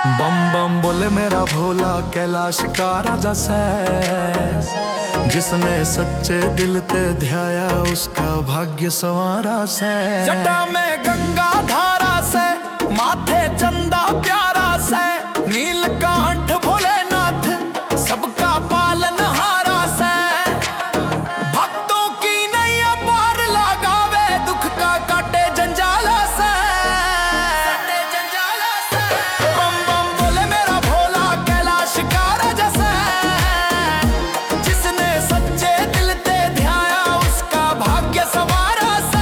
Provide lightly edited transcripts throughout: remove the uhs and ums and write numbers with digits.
बम बम बोले मेरा भोला कैलाश का राजा से, जिसने सच्चे दिल ते ध्याया उसका भाग्य संवारा से। जटा में गंगा धारा से, माथे चंदा प्यारा से, नीलकंठ भोलेनाथ सबका पालनहारा से। भक्तों की नैया पार लगावे, दुख का काटे जंजाला से। बम बम बोले मेरा भोला कैलाश का राजा से, जिसने सच्चे दिल ते ध्याया उसका भाग्य संवारा से।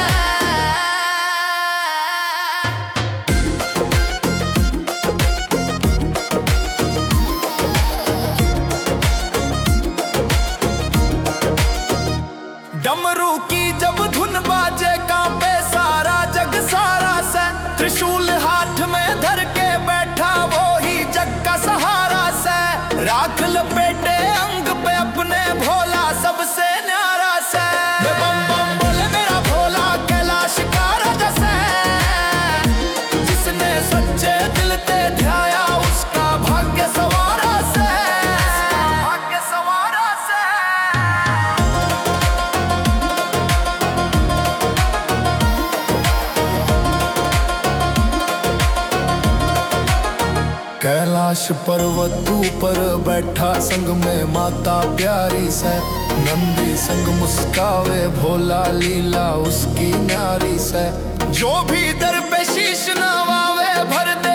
डमरू की जब धुन बाजे कांपे सारा जग सारा से। त्रिशूल हाथ में धर के बैठा वो ही जग का सहारा से। राख लपेटे अंग पे अपने भोला सबसे न्यारा से। बम बम बोले मेरा भोला कैलाश का राजा से, जिसने सच्चे दिल ते ध्याया उसका भाग्य संवारा से। भाग्य संवारा से। कैलाश पर्वत ऊपर बैठा संग में माता प्यारी से। नंदी संग मुस्कावे भोला लीला उसकी न्यारी से। जो भी दर पे शीश नवावे भर दे